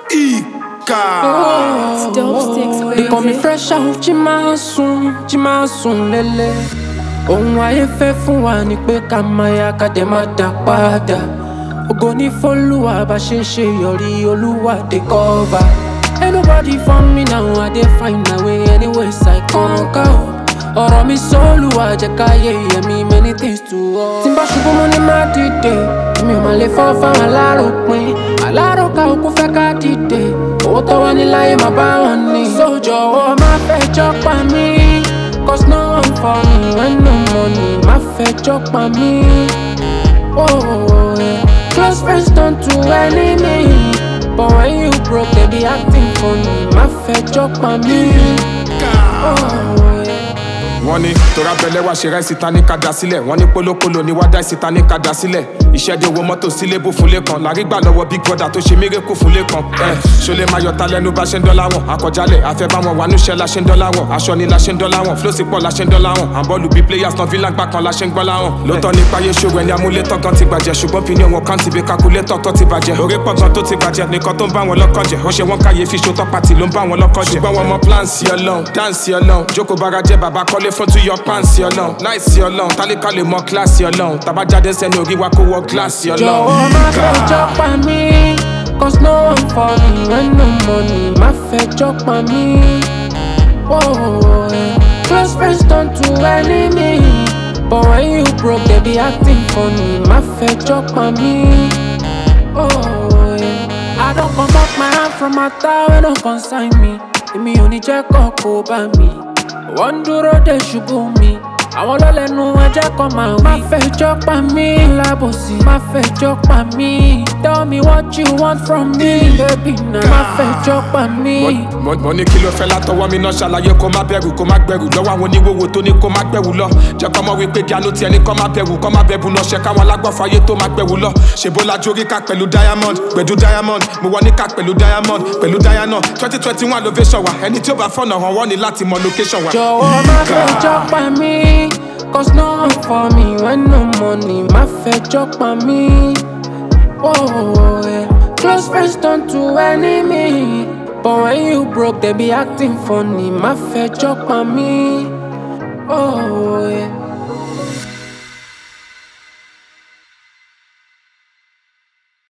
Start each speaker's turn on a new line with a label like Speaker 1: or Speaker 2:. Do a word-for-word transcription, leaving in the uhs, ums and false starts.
Speaker 1: Ika.
Speaker 2: Oh, dope sticks.
Speaker 3: They call me fresh out, Jimasun, Jimasun lele. Ohun ayé fẹ́ fún wa ni pé ká máa ya ká dẹ̀ máa dá padà. Ògo ní f'Olúwa bá ṣe ń ṣe yọrí Olúwa dey cover. Ain't nobody for me now, I dey find my way anyways I conquer. Ọ̀rọ̀ mi s'Olúwa jẹ́ káyé yẹ mi many things to all. Tí n bá ṣubú mo ní má dìde, èmi ò máa lè fọ́ fáwọn aláròpin. Aláròkà òkú fẹ́ ká dìde, owó tó wà níláyé máa bá wọn ní. So jọ̀wọ́ má fẹjọ́ pa mí, cause no one for me when no money. Má fẹjọ́ pa mí, oh yeah. Close friends turn to enemy, but when you broke they be acting funny. Má fẹjọ́ pa mí, oh yeah.
Speaker 1: Wọ́n ní tora bẹ̀lẹ̀ wá ṣe rẹ́ síta ní kàdá sílẹ̀. Wọ́n ní pólópólò ní wádà síta ní kàdá sílẹ̀. Ìṣẹ́dẹ̀ owó mọ́tò sílé bó fúnlé kan. Lárí gbà lọ́wọ́ big brother tó ṣe mírèkù fúnlé kan. Ẹ ṣọlẹ̀ máa yọta lẹ́nu bá ṣe ń dọ́là wọn. Àkọjálẹ̀ àfẹ́ bá wọn wà núṣẹ́ la ṣe ń dọ́là wọn. Aṣọ ni la ṣe ń dọ́là wọn. Flóòsì pọ̀ la ṣe ń dọ́là wọn. Àbọ̀lù bí players tán fílà gbà kan la ṣe ń gbọ́lá wọn. Lóòótọ́ nípa ayé ṣòro ẹni amúlétọ́ gan ti gbàjẹ́. Ṣùgbọ́n fi ní ọ̀wọ́n kan ti bí kakulétọ̀ tó ti bàjẹ́. Orí pọ̀ gan tó ti bàjẹ́ nìkan tó ń bá wọn lọ́kàn jẹ́. Ó ṣe wọ́n káyé fi ṣòtọ́ pàtì ló ń bá wọn lọ́kàn jẹ́. Ṣùgbọ́n wọn mọ plan sí ọlọ́run, dáǹsì ọlọ́run. Jókòó bára jẹ́ bàbá kọ́lé fún two your pants sí ọlọ́run. Láìsí ọlọ́run, tálíkà lè mọ kíláàsì ọlọ́run. Tàbá jáde sẹ́ni orí wa kó wọ kíláàsì ọlọ́run.
Speaker 3: Jọ̀wọ́ má fẹjọ́ pa mí, cause no one for me when no money. Má fẹjọ́ pa mí, oh yeah. Close friends turn to enemy, but when you broke they be acting funny. Má fẹjọ́ pa mí, oh yeah. I don't come back my hand from my tower when no consign me. Èmi ò ní jẹ́ kọ́kọ́ bá mi, wọ́n dúró de ṣubú mi. Àwọn lọ́lẹ́nu ẹjẹ́ kan máa wí. Má fẹjọ́ pa mí lábòsí, má fẹjọ́ pa mí. Tell me what you want from me, baby now. Má fẹjọ́ pa mí.
Speaker 1: Mo ní kí ló fẹ́ látọwọ́ mi náà ṣàlàyé kó má bẹ̀rù kó má gbẹ̀rù. Lọ́wọ́ àwọn oníwòwò tó ní kó má gbẹ̀wù lọ. Jẹ́ kọ́ mọ̀ wípé gíánú tiẹ̀ ní kọ́ má bẹ̀rù kọ́ má bẹ̀bù náà. Ṣe káwọn alágbọ̀fọ̀ ayé tó má gbẹ̀wù lọ. Ṣèbó lajú orí ká pẹ̀lú diamond, pẹ̀lú diamond. Mo wọ ní ká pẹ̀lú diamond, pẹ̀lú diamond. twenty twenty one ovation wa, ẹni tí ó bá fọ̀nà hàn wọ́n ní láti mọ location wa.
Speaker 3: Jọ̀wọ́ má fẹjọ́ pa mí, cause no one for me when no money. Má fẹjọ́ pa mí, oh yeah. Close friends turn to enemy, but when you broke they be acting funny. Má fẹjọ́ pa mí, oh yeah.